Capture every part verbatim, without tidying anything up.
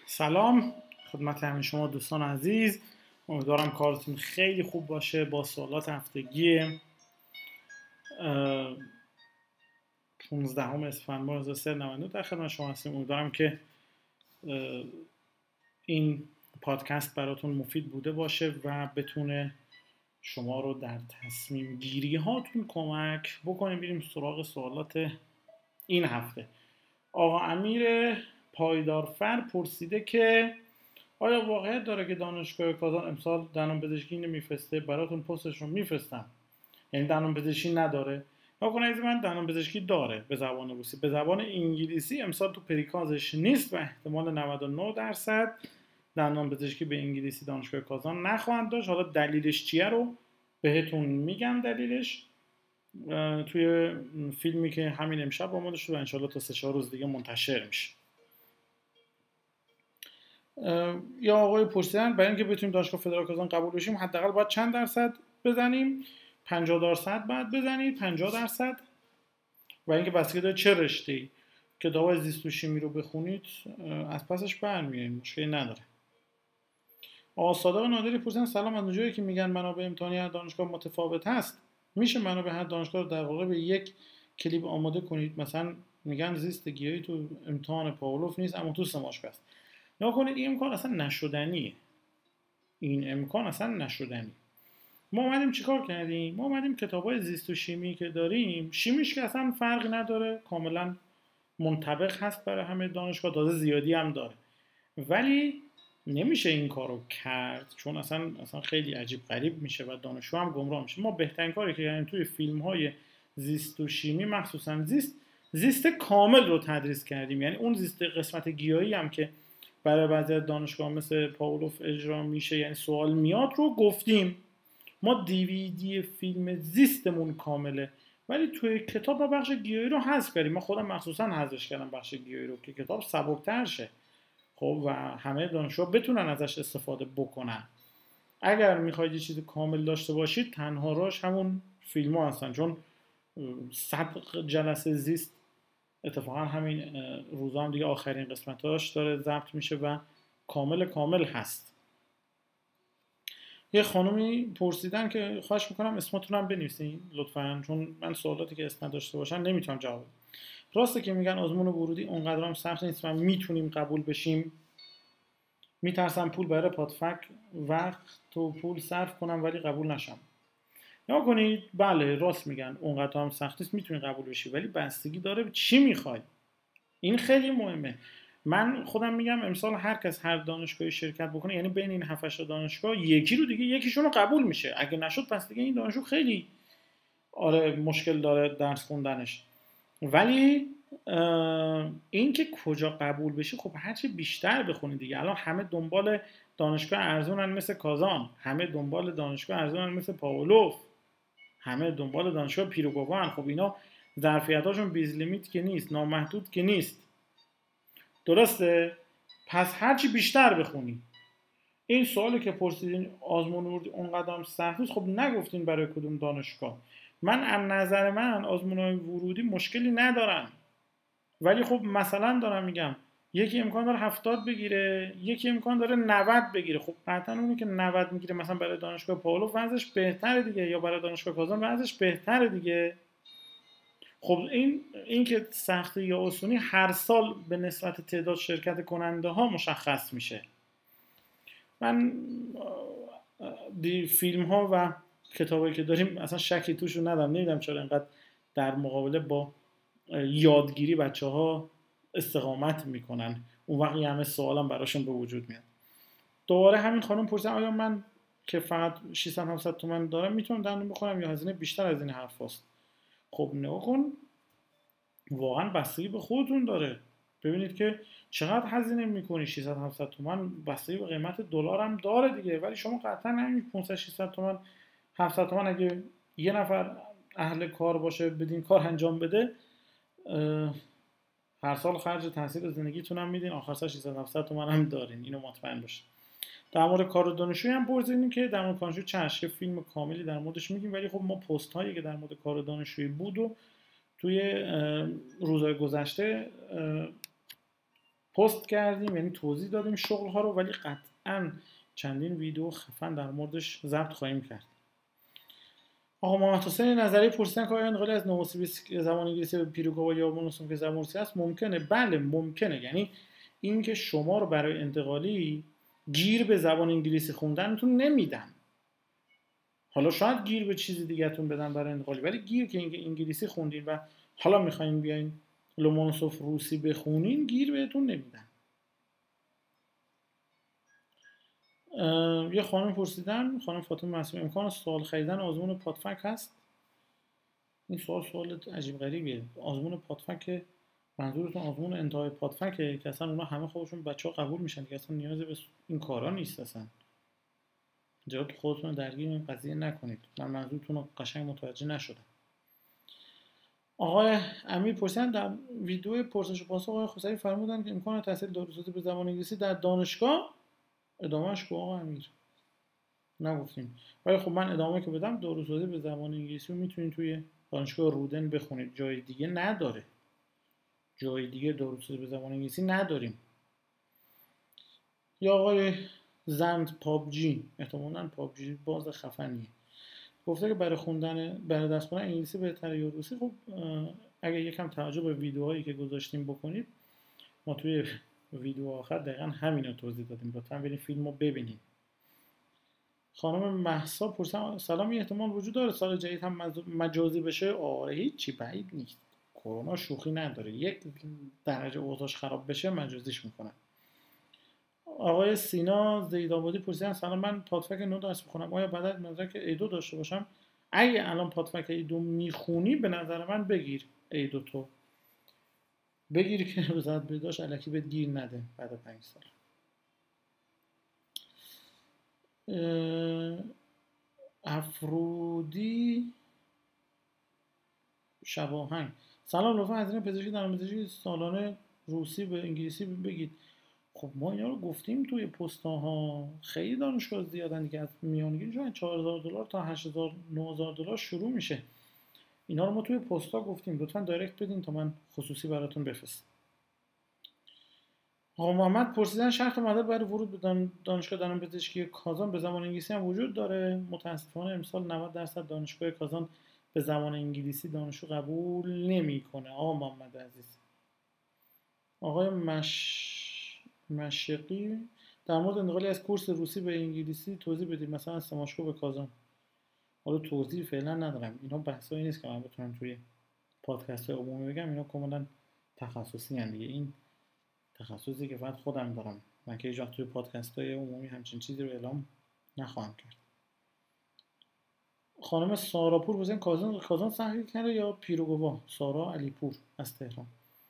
سلام خدمت همه شما دوستان عزیز. امیدوارم کارتون خیلی خوب باشه. با سوالات هفتگی پانزدهم اسفند ماه هزار و سیصد و نود و نه در خدمت شما هستیم. امیدوارم که این پادکست براتون مفید بوده باشه و بتونه شما رو در تصمیم گیری هاتون کمک بکنه. بریم سراغ سوالات این هفته. آقا امیر پایدارفر پرسیده که آیا واقعیت داره که دانشگاه کازان امسال دندان پزشکی نمیفرسته؟ براتون پستش رو میفرستم. یعنی دندان پزشکی نداره؟ نکنه از من دندان پزشکی داره به زبان روسی. به زبان انگلیسی امسال تو پریکازش نیست و احتمال نود و نه درصد دندان پزشکی به انگلیسی دانشگاه کازان نخواهند داشت. حالا دلیلش چیه رو بهتون میگم. دلیلش توی فیلمی که همین امشب آماده شده و انشالله تا سه چهار روز دیگه منتشر میشه. یا آقای پرسیدن برای اینکه بتونیم دانشگاه فدرال کازان قبول بشیم حداقل باید چند درصد بزنیم؟ پنجاه درصد باید بزنید. پنجاه درصد. و اینکه بستگی داره چه رشته‌ای. کتاب زیست و شیمی رو بخونید از پسش برمیایید، مشکلی نداره. آقا صادق نادری پرسیدن سلام، از اونجایی که میگن منابع امتحانی هر دانشگاه متفاوت هست، میشه منابع هر دانشگاه رو در واقع به یک کلیپ آماده کنید؟ مثلا میگن زیست گیاهی تو امتحان پاولوف نیست اما تو سماشک است. نکنید این امکان اصلا نشدنیه. این امکان اصلا نشدنی. ما اومدیم چیکار کردیم؟ ما اومدیم کتابای زیست و شیمی که داریم، شیمیش که اصلا فرقی نداره، کاملا منطبق هست برای همه دانشگاه، تازه زیادی هم داره، ولی نمیشه این کارو کرد چون اصلا اصلا خیلی عجیب غریب میشه و دانشجو هم گمراه میشه. ما بهترین کاری که کردیم توی فیلم های زیست و شیمی، مخصوصا زیست زیست کامل رو تدریس کردیم. یعنی اون زیست قسمت گیاهی هم که برای بعضی از دانشگاه مثل پاولوف اجرا میشه، یعنی سوال میاد، رو گفتیم. ما دیویدی فیلم زیستمون کامله ولی توی کتاب ما بخش گیاهی رو حذف کردیم. ما خودم مخصوصا حذفش کردم بخش گیاهی رو که کتاب سبک‌تر شه خب و همه دانشجوها بتونن ازش استفاده بکنن. اگر میخواید یه چیز کامل داشته باشید تنها راهش همون فیلم ها هستن، چون صد جلسه زیست اتفاقا همین روزا هم دیگه آخرین قسمتاش داره ضبط میشه و کامل کامل هست. یه خانومی پرسیدن که خواهش میکنم اسمتونم بنویسین لطفاً، چون من سوالاتی که اسم نداشته باشن نمیتونم جواب بدم. راسته که میگن آزمون ورودی اونقدر هم سخت نیست و میتونیم قبول بشیم؟ میترسم پول برای پادفک وقت و پول صرف کنم ولی قبول نشم. یا کنید بله راست میگن اونقدر هم سخت نیست، میتونی قبول بشی، ولی بستگی داره چی میخوای. این خیلی مهمه. من خودم میگم امسال هر کس هر دانشگاهی شرکت بکنه، یعنی بین این هفت هشت دانشگاه یکی رو دیگه یکیشون رو قبول میشه. اگه نشد پس دیگه این دانشجو خیلی آره مشکل داره درس خوندنش. ولی این که کجا قبول بشی، خب هرچی بیشتر بخونی دیگه. الان همه دنبال دانشگاه ارزونن مثل کازان، همه دنبال دانشگاه ارزونن مثل پاولوف، همه دنبال دانشگاه پیروگوان. خب اینا ظرفیتاشون بیز لیمیت که نیست، نامحدود که نیست، درسته؟ پس هرچی بیشتر بخونی. این سوالی که پرسیدین آزمون ورودی اونقدر سخت نیست، خب نگفتین برای کدوم دانشگاه. من از نظر من آزمون‌های ورودی مشکلی ندارن، ولی خب مثلا دارم میگم یکی امکان داره هفتاد بگیره، یکی امکان داره نود بگیره. خب قطعا اونی که نود میگیره مثلا برای دانشگاه پاولوف وضعش بهتره دیگه، یا برای دانشگاه کازان وضعش بهتره دیگه. خب این این که سختی یا آسونی هر سال به نسبت تعداد شرکت کننده ها مشخص میشه. من دی فیلم ها و کتابایی که داریم اصلا شکی توشون ندارم. نمیدونم چرا اینقدر در مقابله با یادگیری بچه ها استقامت میکنن، اون وقت همه سوالم براشون به وجود میاد. دوباره همین خانم پرسیدن آیا من که فقط ششصد هفتصد تومن دارم میتونم دندون بخورم یا هزینه بیشتر از این حرف هست؟ خب نگاه کن، واقعا بستگی به خودتون داره. ببینید که چقدر هزینه میکنی. ششصد هفتصد تومن بستگی به قیمت دلار هم داره دیگه، ولی شما قطعا همین پانصد ششصد تومن هفتصد تومن اگه یه نفر اهل کار باشه بدین کار انجام بده، هر سال خرج تحصیل زندگیتون هم میدین، آخر سال ششصد هفتصد تومن هم دارین، اینو مطمئن باشید. در مورد کار دانشجویی هم پرسیدین که در مورد کارشویی چشم فیلم کاملی در موردش میگیم، ولی خب ما پست هایی که در مورد کار دانشجویی بود و توی روزهای گذشته پست کردیم، یعنی توضیح دادیم شغل ها رو، ولی قطعا چندین ویدیو خفن در موردش ضبط خواهیم کرد. آقا محمد حسین نظری پرسیدن که آیا انتقالی از نووسیبیسک زبان انگلیسی به پیروگوا یا مونوسوم که زبان روسی است ممکنه؟ بله ممکنه. یعنی اینکه شما رو برای انتقالی گیر به زبان انگلیسی خوندنتون نمیدن. حالا شاید گیر به چیزی دیگه‌تون بدن برای انتقالی، ولی گیر که اینکه انگلیسی خوندین و حالا میخواین بیاین لومونوسوف روسی بخونین، گیر بهتون نمیدن. یه خانم پرسیدن، خانم فاطمه معصومی، امکان سوال خریدن آزمون پادفک هست؟ این سوال سوال عجیب غریبیه. آزمون پادفک منظورتون آزمون انتهای پادفکه که اصلا اونا همه خودشون بچه‌ها قبول میشن که اصلا نیازی به این کارا نیست. اصلا جات خودتون درگیر این قضیه نکنید. من منظورتون رو قشنگ متوجه نشدم. آقای امیر پرسیدن در ویدیو پرسش و پاسخ آقای خسروی فرمودن که امکان تحصیل داروسازی به زبان انگلیسی در دانشگاه ادامهش کو آقا امیر؟ نگفتیم. ولی خب من ادامه که بدم داروسازی به زبان انگلیسی رو میتونید توی دانشگاه رودن بخونید، جای دیگه نداره. جای دیگه داروسازی به زبان انگلیسی نداریم. یا آقای زند پابجی، احتمالاً پابجی باز خفنیه، گفته که برای خوندن برای درس خوندن انگلیسی بهتره یا روسی. خب اگه یکم توجه به ویدیوهایی که گذاشتیم بکنید، ما توی ویدیو آخر دقیقاً همین رو توضیح دادیم، لطفاً برید فیلم رو ببینید. خانم مهسا پرسیدن سلام، یه احتمال وجود داره سال جدید هم مجازی بشه؟ آره هیچی بعید نیست. کرونا شوخی نداره، یک درجه اوضاعش خراب بشه مجازیش میکنن. آقای سینا زیدآبادی پرسیدن سلام، من پادفک نو درس میخونم، آیا بعد از مدرک ای دو داشته باشم؟ اگه الان پادفک ای دو میخونی به نظر من بگیر ای دو تو بگیر که وزارت بهداشت الکی بهت گیر نده بعد پنج سال. افرودی شباهنگ سلام، لطفا هزینه پزشکی در پزشکی سالانه روسی به انگلیسی بگید. خب ما اینا رو گفتیم توی پستاها، خیلی دانشگاه زیادن دیگه، از میانگین شاید چهار هزار دلار تا هشت هزار نه هزار دلار شروع میشه. اینا رو ما توی پستا گفتیم، لطفا دایرکت بدین تا من خصوصی براتون بفرستم. آقا محمد پرسیدن شرط مدرک برای ورود به دانشگاه دندانپزشکی کازان به زبان انگلیسی هم وجود داره؟ متاسفانه امسال نود درصد دانشگاه کازان به زبان انگلیسی دانشجو قبول نمیکنه. آقا محمد عزیز. آقای مش... مشقی در مورد انتقالی از کورس روسی به انگلیسی توضیح بدید، مثلا از سماشکو به کازان. حالا توضیح فعلا ندارم، اینا بحثایی نیست که من بتونم توی پادکست عمومی بگم، اینا کاملا تخصصی ان دیگه. این تخصصی که فقط خودم دارم، من که ایجاد توی پادکست های عمومی همچین چیزی رو اعلام نخواهم کرد. خانم ساراپور بزن کازان کازان سهل کرده یا پیروگوا؟ سارا علیپور از تهران.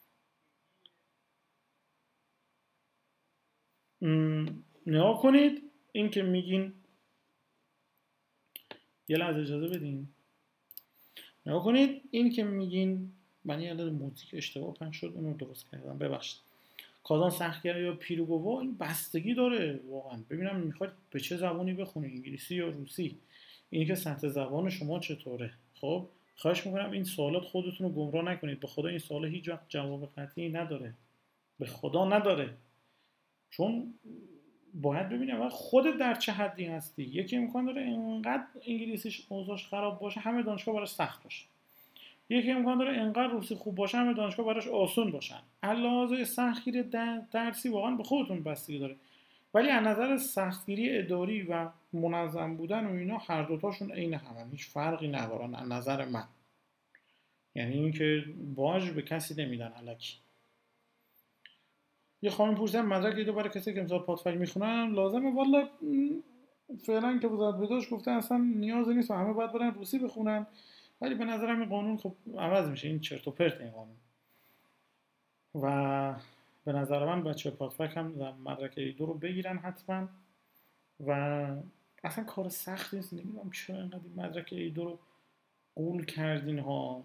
نگاه کنید این که میگین، یه لحظه اجازه بدین، نگاه کنید این که میگین من یه عدد موزیک اشتباه پنج شد، اون رو درست کردم ببخشید. کازان سختگیری یا پیروگوا این بستگی داره واقعا. ببینم میخواید به چه زبانی بخونید، انگلیسی یا روسی، اینی که سطح زبان شما چطوره. خب خواهش میکنم این سوالات خودتون رو گمراه نکنید، به خدا این سوال هیچ وقت جواب قطعی نداره، به خدا نداره. چون باید ببینیم خودت در چه حدی هستی. یکی امکان داره اینقدر انگلیسیش اوضاعش خراب باشه همه دانشگاه براش سخت باشه، یکی امکان داره اینقدر روسی خوب باشه همه دانشگاه براش آسون باشن. علاوه سختگیری درسی واقعا به خودتون بستگی داره، ولی از نظر سختگیری اداری و منظم بودن و اینا هر دوتاشون عین همن، هیچ فرقی ندارن از نظر من. یعنی اینکه باج به کسی نمیدن الکی. یه خانم پرسیدن مدرک ایدو برای کسی که امسال پادفک میخونن لازمه؟ والا فعلا که وزارت بهداشت گفته اصلا نیازی نیست و همه باید برن روسی بخونن، ولی به نظرم این قانون خب عوض میشه، این چرت و پرت این قانون. و به نظر من بچه پادفک هم مدرک ایدو رو بگیرن حتما و اصلا کار سخت نیست. نمیدونم چرا اینقدر مدرک ایدو رو قول کردین ها.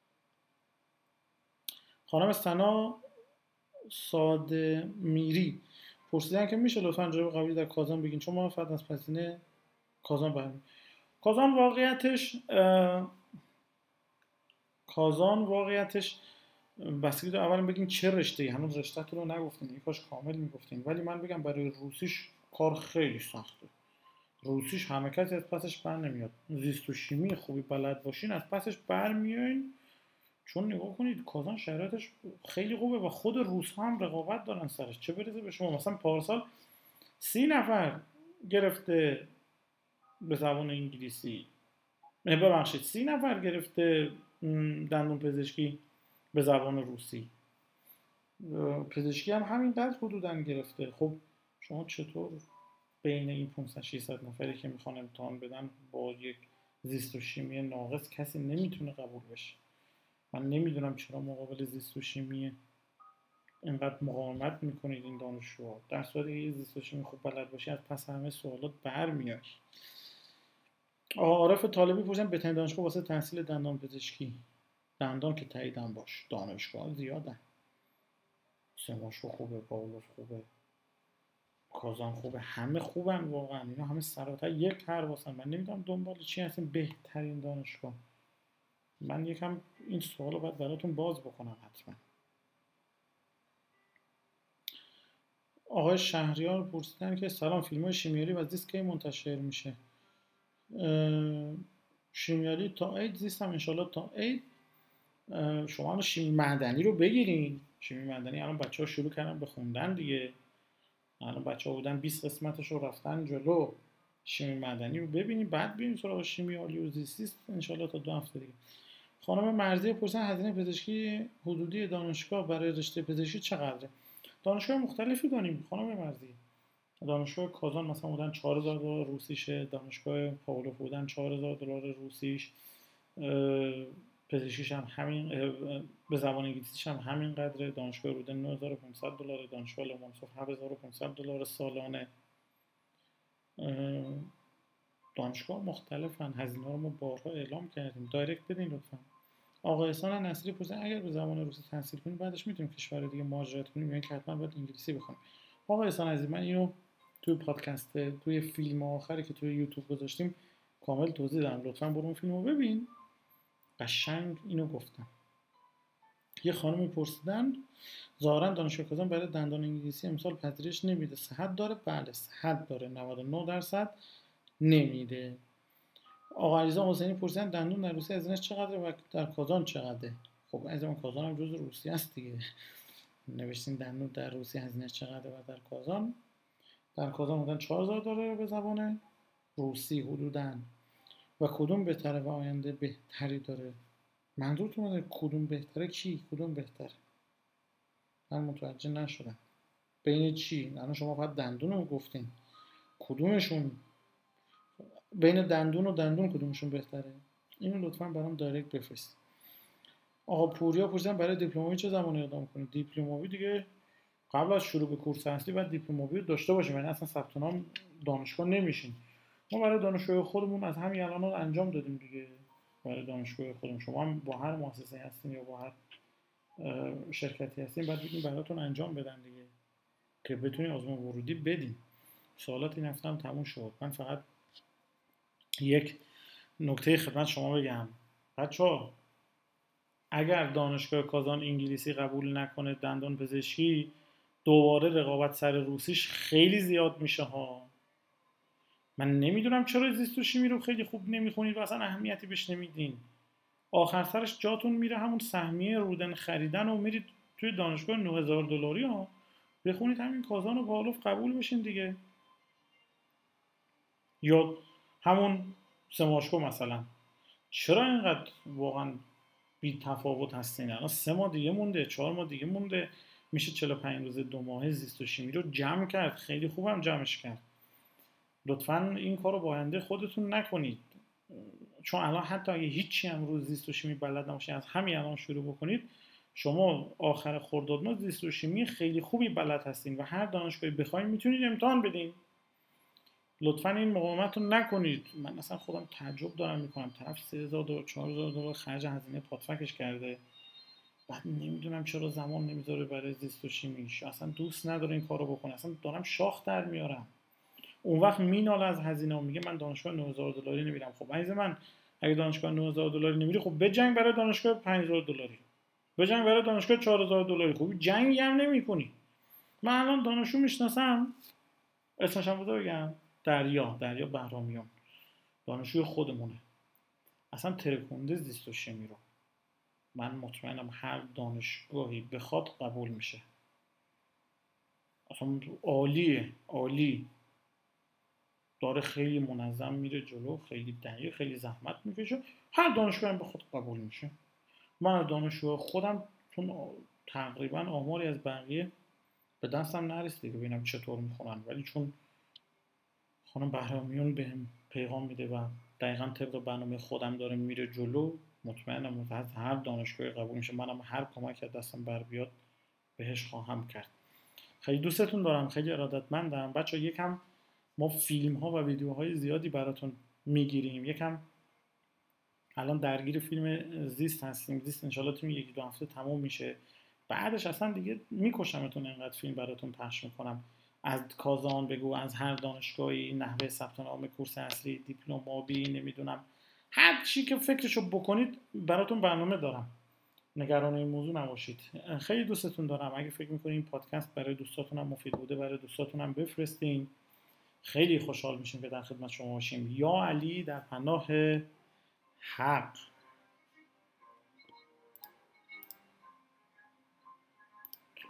خانم سنا ساده میری پرسیدن که میشه لطفاً جواب قبلی در کازان بگین چون ما فقط از پسینه کازان برمیم. کازان واقعیتش کازان واقعیتش بسیاری دو اولا بگین چه رشته‌ای، هنوز رشته‌تون رو نگفتین، یک کاش کامل میگفتین. ولی من بگم برای روسیش کار خیلی سخته. روسیش همه کسی از پسش بر نمیاد. زیست و شیمی خوبی بلد باشین از پسش بر میایین، چون نگاه کنید کازان شرایطش خیلی خوبه و خود روس ها هم رقابت دارن سرش، چه برسه به شما. مثلا پارسال سی نفر گرفته به زبان انگلیسی، ببخشید سی نفر گرفته دندون پزشکی به زبان روسی، پزشکی هم همینقدر حدوداً گرفته. خب شما چطور بین این پانصد ششصد نفری که میخوان امتحان بدن با یک زیست و شیمی ناقص کسی نمیتونه قبول بشه؟ من نمیدونم چرا مقابل زیست و شیمی اینقدر مقاومت میکنید این دانشجوها، در صورتی که یه زیست و شیمی خوب بلد باشی از پس همه سوالات برمیای. عارف طالبی پرسیدن بهترین دانشگاه واسه تحصیل دندان پزشکی، دندان که تاییدم باش، دانشگاه زیادن، سماشو خوبه، پاولوس خوبه، کازان خوبه، همه خوبن واقعا، اینا همه سراتر یک هر واسن. من نمیدونم دنبال چی هستین بهترین دانشگاه. من یکم این سوال رو باید براتون باز بکنم حتما. آقای شهریار پرسیدن که سلام، فیلم های شیمیایی و زیست کی منتشر میشه؟ شیمیایی تا عید، زیست هم انشالله تا عید. شما هم شیمی معدنی رو بگیرین. شیمی معدنی الان بچه ها شروع کردن به خوندن دیگه، الان بچه ها بودن بیست قسمتش رو رفتن جلو. شیمی معدنی رو ببینیم بعد بریم سراغ شیمی عالی و زیست انشالله تا دو هفته دیگه. خانم مرزی پرسیدن هزینه پزشکی حدودی دانشگاه برای رشته پزشکی چقدره؟ دانشگاه مختلفی داریم خانم مرزی. دانشگاه کازان مثلا بودن چهار هزار دلار روسیشه، دانشگاه پاولوف بودن چهار هزار دلار روسیش، پزشکیش هم همین، به زبان انگلیسیش هم همین قدره. دانشگاه رودن نه هزار و پانصد دلار، دانشگاه لومونسوف هفت هزار و پانصد دلار سالانه. دانشگاه مختلفن، هزینه رو ما بارها اعلام کردیم، دایرکت بدین لطفا. آقا احسان نصری پرسیدن اگر به زبان روسی تحصیل کنیم بعدش میتونیم کشور دیگه مهاجرت کنیم، یعنی که حتما باید انگلیسی بخونیم؟ آقا احسان عزیز، من اینو توی پادکست، توی فیلم آخری که توی یوتیوب گذاشتیم کامل توضیح دادم، لطفا برو اون فیلمو ببین، قشنگ اینو گفتم. یه خانمی پرسیدن ظاهرا دانشگاه کازان برای دندان انگلیسی امسال پذیرش نمیده، صحت داره؟ بله صحت داره، نود و نه درصد نمیده. آقا علیرضا حسینی پرسیدن دندون در روسیه هزینه‌اش چقدره و در کازان چقدره؟ خب از اون کازان هم جزء روسیه است دیگه، نوشتین دندون در روسیه هزینه‌اش چقدره و در کازان، در کازان بودن چهار هزار دلار به زبان روسی حدوداً. و کدوم بهتره و آینده بهتری داره؟ منظورتون از کدوم بهتره کی؟ کدوم بهتره؟ من متوجه نشدم. بین چی؟ الان شما فقط دندون رو گفتین، کدومشون بین دندون و دندون کدومشون بهتره؟ اینو لطفاً برام دایرکت بفرست. آقا پوریا پرسیدن برای دیپلموی چه زمانی اقدام کنید؟ دیپلموی دیگه قبل از شروع به کورس اصلی باید دیپلموی رو داشته باشیم، یعنی اصلا ثبت نام دانشگاه نمیشین. ما برای دانشگاه خودمون از همین الان رو انجام دادیم دیگه، برای دانشگاه خودمون. شما هم با هر مؤسسه هستین یا با هر شرکتی هستین باید بگیم براتون انجام بدن دیگه که بتونین آزمون ورودی بدین. سوالات این هفته هم تموم شد. من فقط یک نکته خدمت شما بگم بچه‌ها، اگر دانشگاه کازان انگلیسی قبول نکنه دندان پزشکی، دوباره رقابت سر روسیش خیلی زیاد میشه ها. من نمیدونم چرا زیست و شیمی رو خیلی خوب نمیخونید و اصلا اهمیتی بهش نمیدین. آخر سرش جاتون میره همون سهمیه رودن خریدن و میرید توی دانشگاه نه هزار دلاری ها بخونید همین کازان و پاولوف قبول بشین دیگه. یا همون سماشکو مثلا، چرا اینقدر واقعا بی تفاوت هستین؟ الان سه ماه دیگه مونده، چهار ماه دیگه مونده، میشه چهل و پنج روز دو ماه زیست و شیمی رو جمع کرد، خیلی خوبم جمعش کرد. لطفاً این کار رو با آینده خودتون نکنید، چون الان حتی اگه هیچی هم روز زیست و شیمی بلد نباشید از همین الان شروع بکنید، شما آخر خرداد ماه زیست و شیمی خیلی خوبی بلد هستین و هر دانشگاهی بخواید میتونید امتحان بدین. لطفاً این مقاومت رو نکنید. من اصلا خودم تعجب دارم میکنم طرف سه هزار دلار چهار هزار دلار خرج هزینه پادفکش کرده، بعد نمیدونم چرا زمان نمیذاره برای زیست و شیمیش، اصلا دوست نداره این کارو بکنه، اصلا دارم شاخ در میارم. اون وقت میناله از هزینه و میگه من دانشگاه نه هزار دلاری نمیرم. خب عزیز من، اگه دانشگاه نه هزار دلاری نمیری خب بجنگ برای دانشگاه پنج هزار دلاری، بجنگ برای دانشگاه چهار هزار دلاری. خوبی جنگی هم نمی‌کنی. من الان دانشجو میشناسم، اسمش هم بذار بگم، دریا دریا بهرامیان، دانشجوی خودمونه، اصلا ترکونده زیست و شیمی رو. من مطمئنم هر دانشگاهی بخواد قبول میشه. اصلا عالیه، عالی، داره خیلی منظم میره جلو، خیلی دقیق، خیلی زحمت میکشه، هر دانشگاهی بخواد قبول میشه. من دانشجو خودم چون تقریبا آماری از بقیه به دستم نرسیده که ببینم چطور میخونن، ولی چون خانم بهرامیون بهم پیغام میده و دقیقاً طبق برنامه خودم داره میره جلو، مطمئنم از هر دانشگاهی قبول میشه. منم هر کمک از دستم بر بیاد بهش خواهم کرد. خیلی دوستتون دارم، خیلی ارادتمندم بچه. یکم ما فیلم ها و ویدیوهای زیادی براتون میگیریم، یکم الان درگیر فیلم زیست هستیم. زیست انشالله توی یکی دو هفته تموم میشه، بعدش اصلا دیگه میکشمتون اینقدر فیلم براتون پخش میکنم. از کازان بگو، از هر دانشگاهی، نحوه ثبت نام کورس اصلی، دیپلمابی، نمیدونم هر چی که فکرشو بکنید براتون برنامه دارم. نگران این موضوع نباشید. خیلی دوستتون دارم. اگه فکر میکنید این پادکست برای دوستاتون هم مفید بوده، برای دوستاتون هم بفرستین. خیلی خوشحال میشیم که در خدمت شما باشیم. یا علی در پناه حق.